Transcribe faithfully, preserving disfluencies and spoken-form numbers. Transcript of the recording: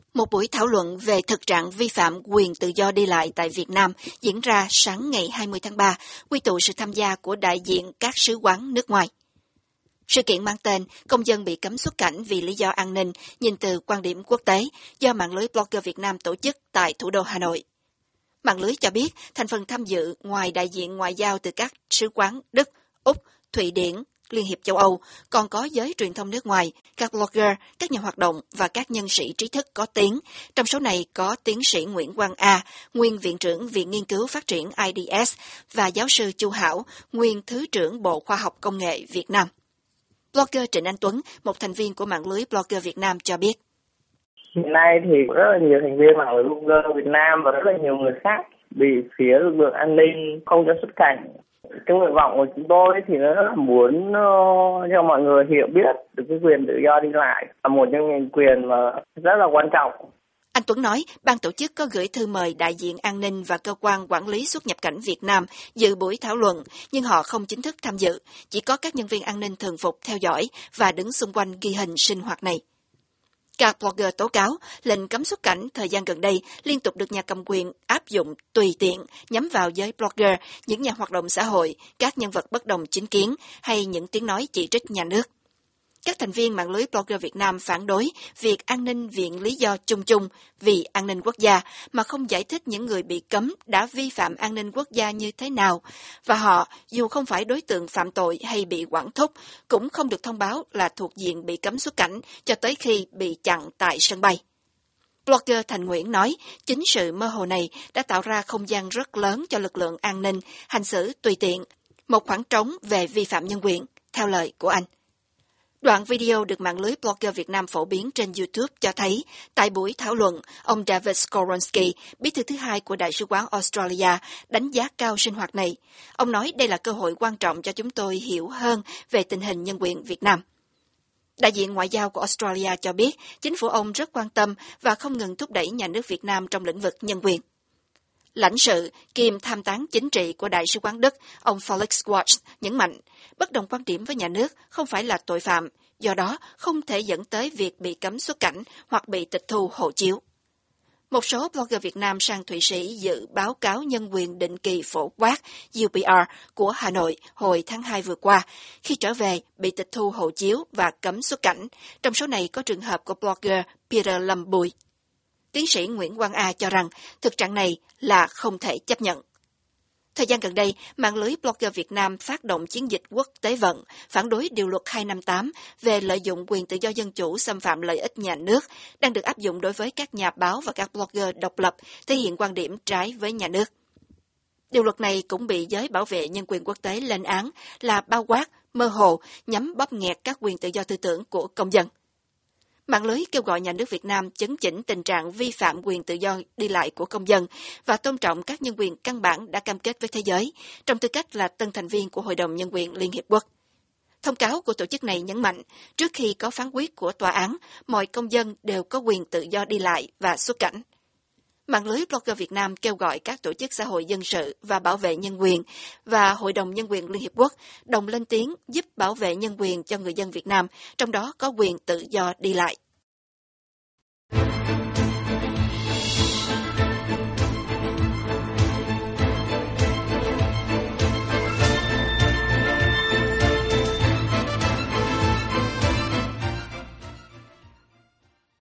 Một buổi thảo luận về thực trạng vi phạm quyền tự do đi lại tại Việt Nam diễn ra sáng ngày hai mươi tháng ba, quy tụ sự tham gia của đại diện các sứ quán nước ngoài. Sự kiện mang tên Công dân bị cấm xuất cảnh vì lý do an ninh, nhìn từ quan điểm quốc tế, do mạng lưới blogger Việt Nam tổ chức tại thủ đô Hà Nội. Mạng lưới cho biết, thành phần tham dự ngoài đại diện ngoại giao từ các sứ quán Đức, Úc, Thụy Điển, Liên hiệp châu Âu, còn có giới truyền thông nước ngoài, các blogger, các nhà hoạt động và các nhân sĩ trí thức có tiếng. Trong số này có tiến sĩ Nguyễn Quang A, nguyên Viện trưởng Viện Nghiên cứu Phát triển I D S, và giáo sư Chu Hảo, nguyên Thứ trưởng Bộ Khoa học Công nghệ Việt Nam. Blogger Trịnh Anh Tuấn, một thành viên của mạng lưới blogger Việt Nam cho biết. Hiện nay thì rất là nhiều thành viên mạng lưới blogger Việt Nam và rất là nhiều người khác bị phía lực lượng an ninh không cho xuất cảnh. Cái nguyện vọng của chúng tôi thì nó rất là muốn uh, cho mọi người hiểu biết được cái quyền tự do đi lại là một trong những quyền mà rất là quan trọng. Anh Tuấn nói, ban tổ chức có gửi thư mời đại diện an ninh và cơ quan quản lý xuất nhập cảnh Việt Nam dự buổi thảo luận, nhưng họ không chính thức tham dự, chỉ có các nhân viên an ninh thường phục theo dõi và đứng xung quanh ghi hình sinh hoạt này. Các blogger tố cáo lệnh cấm xuất cảnh thời gian gần đây liên tục được nhà cầm quyền áp dụng tùy tiện nhắm vào giới blogger, những nhà hoạt động xã hội, các nhân vật bất đồng chính kiến hay những tiếng nói chỉ trích nhà nước. Các thành viên mạng lưới blogger Việt Nam phản đối việc an ninh viện lý do chung chung vì an ninh quốc gia mà không giải thích những người bị cấm đã vi phạm an ninh quốc gia như thế nào, và họ, dù không phải đối tượng phạm tội hay bị quản thúc, cũng không được thông báo là thuộc diện bị cấm xuất cảnh cho tới khi bị chặn tại sân bay. Blogger Thành Nguyễn nói, chính sự mơ hồ này đã tạo ra không gian rất lớn cho lực lượng an ninh hành xử tùy tiện, một khoảng trống về vi phạm nhân quyền, theo lời của anh. Đoạn video được mạng lưới blogger Việt Nam phổ biến trên YouTube cho thấy, tại buổi thảo luận, ông David Skoronsky, bí thư thứ hai của Đại sứ quán Australia, đánh giá cao sinh hoạt này. Ông nói đây là cơ hội quan trọng cho chúng tôi hiểu hơn về tình hình nhân quyền Việt Nam. Đại diện ngoại giao của Australia cho biết, chính phủ ông rất quan tâm và không ngừng thúc đẩy nhà nước Việt Nam trong lĩnh vực nhân quyền. Lãnh sự kiêm tham tán chính trị của Đại sứ quán Đức, ông Felix Watts nhấn mạnh, bất đồng quan điểm với nhà nước không phải là tội phạm, do đó không thể dẫn tới việc bị cấm xuất cảnh hoặc bị tịch thu hộ chiếu. Một số blogger Việt Nam sang Thụy Sĩ dự báo cáo nhân quyền định kỳ phổ quát U P R của Hà Nội hồi tháng hai vừa qua, khi trở về bị tịch thu hộ chiếu và cấm xuất cảnh. Trong số này có trường hợp của blogger Peter Lâm Bùi. Tiến sĩ Nguyễn Quang A cho rằng thực trạng này là không thể chấp nhận. Thời gian gần đây, mạng lưới blogger Việt Nam phát động chiến dịch quốc tế vận, phản đối điều luật hai năm tám về lợi dụng quyền tự do dân chủ xâm phạm lợi ích nhà nước, đang được áp dụng đối với các nhà báo và các blogger độc lập, thể hiện quan điểm trái với nhà nước. Điều luật này cũng bị giới bảo vệ nhân quyền quốc tế lên án là bao quát, mơ hồ, nhằm bóp nghẹt các quyền tự do tư tưởng của công dân. Mạng lưới kêu gọi nhà nước Việt Nam chấn chỉnh tình trạng vi phạm quyền tự do đi lại của công dân và tôn trọng các nhân quyền căn bản đã cam kết với thế giới, trong tư cách là tân thành viên của Hội đồng Nhân quyền Liên Hiệp Quốc. Thông cáo của tổ chức này nhấn mạnh, trước khi có phán quyết của tòa án, mọi công dân đều có quyền tự do đi lại và xuất cảnh. Mạng lưới blogger Việt Nam kêu gọi các tổ chức xã hội dân sự và bảo vệ nhân quyền và Hội đồng Nhân quyền Liên Hiệp Quốc đồng lên tiếng giúp bảo vệ nhân quyền cho người dân Việt Nam, trong đó có quyền tự do đi lại.